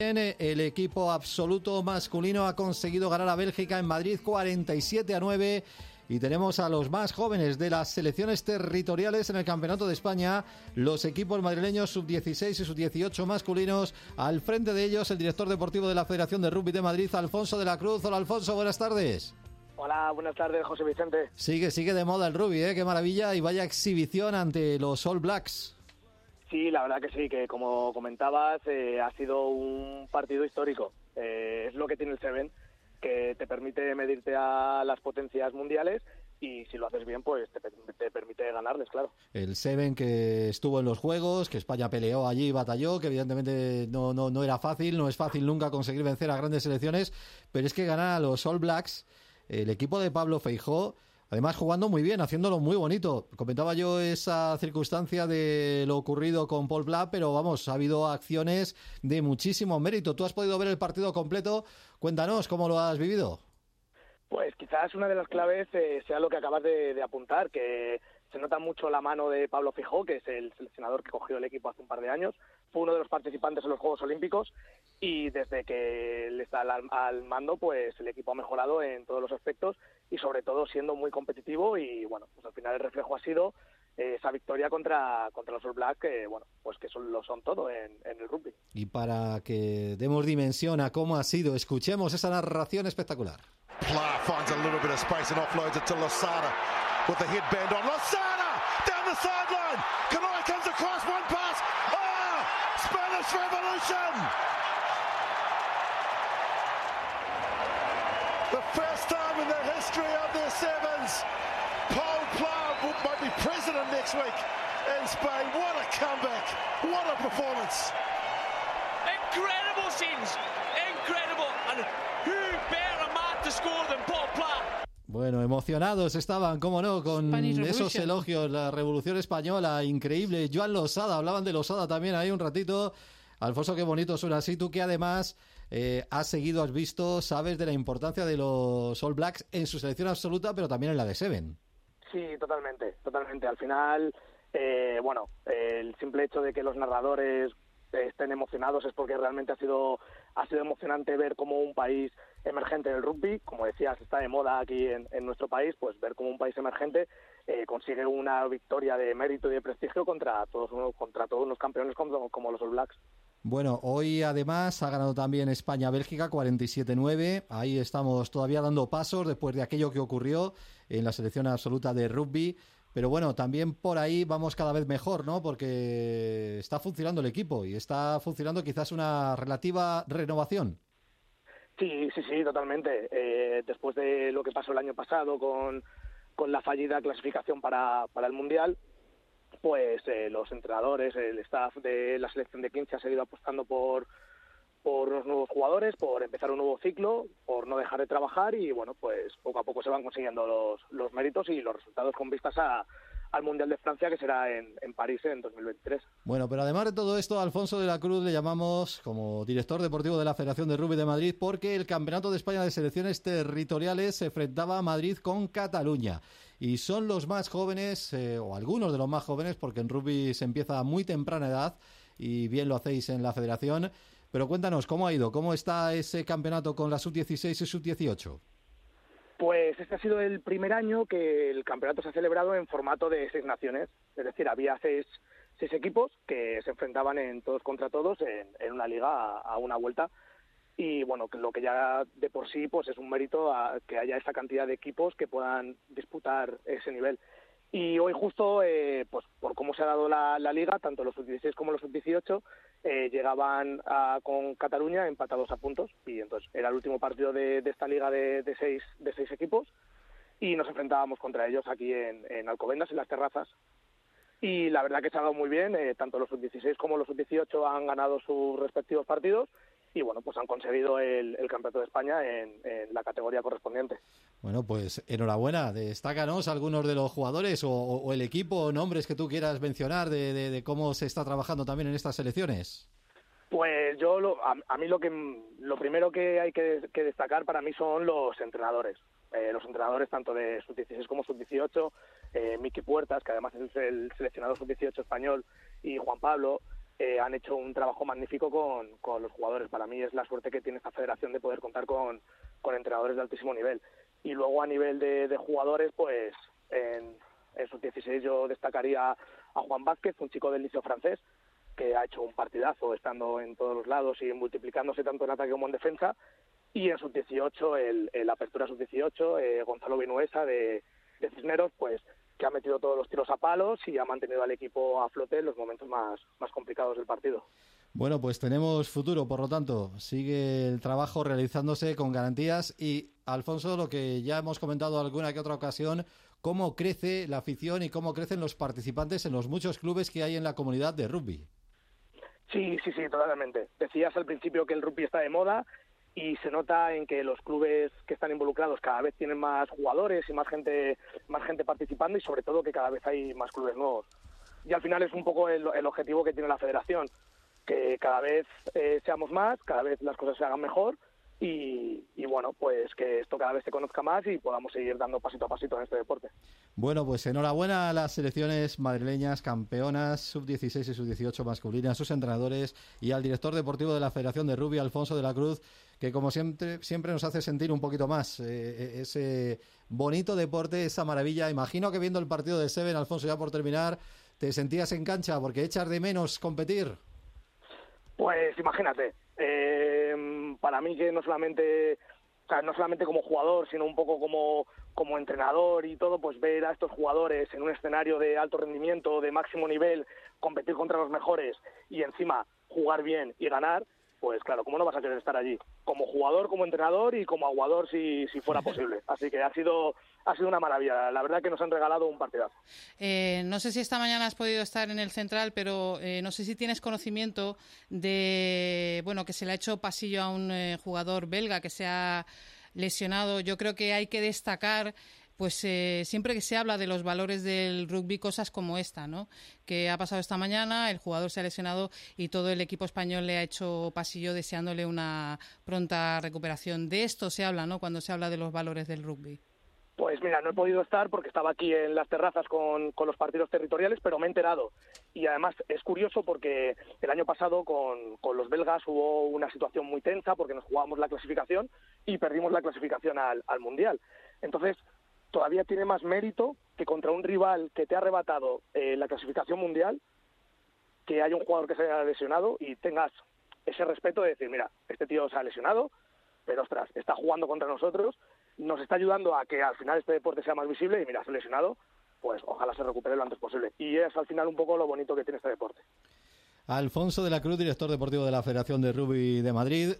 El equipo absoluto masculino ha conseguido ganar a Bélgica en Madrid 47-9 y tenemos a los más jóvenes de las selecciones territoriales en el Campeonato de España, los equipos madrileños sub-16 y sub-18 masculinos. Al frente de ellos el director deportivo de la Federación de Rugby de Madrid, Alfonso de la Cruz. Hola Alfonso, buenas tardes. Hola, buenas tardes, José Vicente. Sigue de moda el rugby, qué maravilla, y vaya exhibición ante los All Blacks. Sí, la verdad que sí, que como comentabas, ha sido un partido histórico. Es lo que tiene el Seven, que te permite medirte a las potencias mundiales y si lo haces bien, pues te permite ganarles, claro. El Seven que estuvo en los Juegos, que España peleó allí y batalló, que evidentemente no era fácil, no es fácil nunca conseguir vencer a grandes selecciones, pero es que ganar a los All Blacks, el equipo de Pablo Feijó, además jugando muy bien, haciéndolo muy bonito. Comentaba yo esa circunstancia de lo ocurrido con Paul Black, pero vamos, ha habido acciones de muchísimo mérito. ¿Tú has podido ver el partido completo? Cuéntanos, ¿cómo lo has vivido? Pues quizás una de las claves sea lo que acabas de apuntar, que se nota mucho la mano de Pablo Feijó, que es el seleccionador que cogió el equipo hace un par de años. Fue uno de los participantes en los Juegos Olímpicos y desde que él está al mando, pues el equipo ha mejorado en todos los aspectos y sobre todo siendo muy competitivo y bueno, pues al final el reflejo ha sido esa victoria contra los All Blacks, que bueno, pues que lo son todo en el rugby. Y para que demos dimensión a cómo ha sido, escuchemos esa narración espectacular. Pla finds a little bit of space and offloads it to Losada with the headband on. Losada down the sideline. Kanoi comes across, one pass. Spanish Revolution. The first time in the history of their sevens. Paul Pla might be president next week in Spain. What a comeback. What a performance. Incredible scenes. Incredible. And who better man to score than Paul Pla? Bueno, emocionados estaban, cómo no, con esos elogios, la Revolución Española, increíble. Joan Losada, hablaban de Losada también ahí un ratito. Alfonso, qué bonito suena así. Tú que además has seguido, has visto, sabes de la importancia de los All Blacks en su selección absoluta, pero también en la de Seven. Sí, totalmente. Al final, el simple hecho de que los narradores estén emocionados es porque realmente ha sido emocionante ver cómo un país emergente del rugby, como decías, está de moda aquí en nuestro país, pues ver cómo un país emergente consigue una victoria de mérito y de prestigio contra todos unos campeones como los All Blacks. Bueno, hoy además ha ganado también España-Bélgica 47-9. Ahí estamos todavía dando pasos después de aquello que ocurrió en la selección absoluta de rugby. Pero bueno, también por ahí vamos cada vez mejor, ¿no? Porque está funcionando el equipo y está funcionando quizás una relativa renovación. Sí, totalmente. Después de lo que pasó el año pasado con la fallida clasificación para el Mundial, pues los entrenadores, el staff de la selección de 15 ha seguido apostando por unos nuevos jugadores, por empezar un nuevo ciclo, por no dejar de trabajar y bueno, pues poco a poco se van consiguiendo los méritos y los resultados con vistas al Mundial de Francia, que será en París en 2023. Bueno, pero además de todo esto, a Alfonso de la Cruz le llamamos como director deportivo de la Federación de Rugby de Madrid porque el Campeonato de España de Selecciones Territoriales se enfrentaba a Madrid con Cataluña. Y son los más jóvenes, o algunos de los más jóvenes, porque en rugby se empieza a muy temprana edad y bien lo hacéis en la Federación. Pero cuéntanos, ¿cómo ha ido? ¿Cómo está ese campeonato con la sub-16 y sub-18? Pues este ha sido el primer año que el campeonato se ha celebrado en formato de 6 naciones. Es decir, había seis equipos que se enfrentaban en todos contra todos en una liga a una vuelta. Y bueno, lo que ya de por sí pues es un mérito que haya esa cantidad de equipos que puedan disputar ese nivel. Y hoy justo, pues por cómo se ha dado la liga, tanto los sub-16 como los sub-18 llegaban con Cataluña empatados a puntos y entonces era el último partido de esta liga de seis equipos y nos enfrentábamos contra ellos aquí en Alcobendas, en las terrazas. Y la verdad que se ha dado muy bien, tanto los sub-16 como los sub-18 han ganado sus respectivos partidos y bueno, pues han conseguido el Campeonato de España en la categoría correspondiente. Bueno, pues enhorabuena. Destácanos algunos de los jugadores o el equipo o nombres que tú quieras mencionar de cómo se está trabajando también en estas selecciones. Pues a mí lo primero que hay que destacar para mí son los entrenadores. Los entrenadores tanto de sub-16 como sub-18, Miki Puertas, que además es el seleccionador sub-18 español, y Juan Pablo, han hecho un trabajo magnífico con los jugadores. Para mí es la suerte que tiene esta federación de poder contar con entrenadores de altísimo nivel. Y luego a nivel de jugadores, pues en sub-16 yo destacaría a Juan Vázquez, un chico del liceo francés, que ha hecho un partidazo estando en todos los lados y multiplicándose tanto en ataque como en defensa. Y en sub-18, el Apertura sub-18, Gonzalo Vinuesa de Cisneros, pues que ha metido todos los tiros a palos y ha mantenido al equipo a flote en los momentos más complicados del partido. Bueno, pues tenemos futuro, por lo tanto, sigue el trabajo realizándose con garantías. Y, Alfonso, lo que ya hemos comentado alguna que otra ocasión, cómo crece la afición y cómo crecen los participantes en los muchos clubes que hay en la comunidad de rugby. Sí, totalmente. Decías al principio que el rugby está de moda y se nota en que los clubes que están involucrados cada vez tienen más jugadores y más gente participando, y sobre todo que cada vez hay más clubes nuevos. Y al final es un poco el objetivo que tiene la federación, que cada vez seamos más, cada vez las cosas se hagan mejor y bueno, pues que esto cada vez se conozca más y podamos seguir dando pasito a pasito en este deporte. Bueno, pues enhorabuena a las selecciones madrileñas campeonas sub-16 y sub-18 masculinas, a sus entrenadores y al director deportivo de la Federación de Rugby, Alfonso de la Cruz, que como siempre nos hace sentir un poquito más ese bonito deporte, esa maravilla. Imagino que viendo el partido de Seven, Alfonso, ya por terminar, te sentías en cancha porque echas de menos competir. Pues imagínate, para mí que no solamente como jugador, sino un poco como entrenador y todo, pues ver a estos jugadores en un escenario de alto rendimiento, de máximo nivel, competir contra los mejores y encima jugar bien y ganar, pues claro, ¿cómo no vas a querer estar allí? Como jugador, como entrenador y como aguador si fuera posible. Así que ha sido una maravilla. La verdad que nos han regalado un partidazo. No sé si esta mañana has podido estar en el Central, pero no sé si tienes conocimiento de, que se le ha hecho pasillo a un jugador belga que se ha lesionado. Yo creo que hay que destacar, pues siempre que se habla de los valores del rugby, cosas como esta, ¿no? Que ha pasado esta mañana, el jugador se ha lesionado y todo el equipo español le ha hecho pasillo deseándole una pronta recuperación. De esto se habla, ¿no?, cuando se habla de los valores del rugby. Pues mira, no he podido estar porque estaba aquí en las terrazas con los partidos territoriales, pero me he enterado. Y además es curioso porque el año pasado con los belgas hubo una situación muy tensa porque nos jugábamos la clasificación y perdimos la clasificación al Mundial. Entonces, todavía tiene más mérito que contra un rival que te ha arrebatado la clasificación mundial, que haya un jugador que se haya lesionado y tengas ese respeto de decir, mira, este tío se ha lesionado, pero ostras, está jugando contra nosotros, nos está ayudando a que al final este deporte sea más visible y mira, se ha lesionado, pues ojalá se recupere lo antes posible. Y es al final un poco lo bonito que tiene este deporte. Alfonso de la Cruz, director deportivo de la Federación de Rugby de Madrid,